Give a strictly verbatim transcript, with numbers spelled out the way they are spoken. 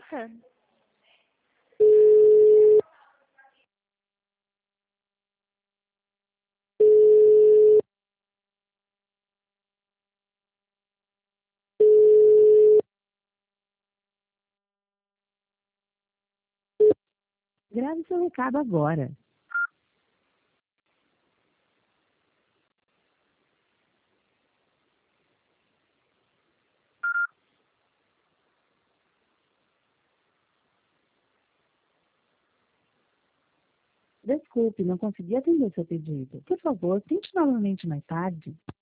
passando. Grave seu recado agora. Desculpe, não consegui atender seu pedido. Por favor, tente novamente mais tarde.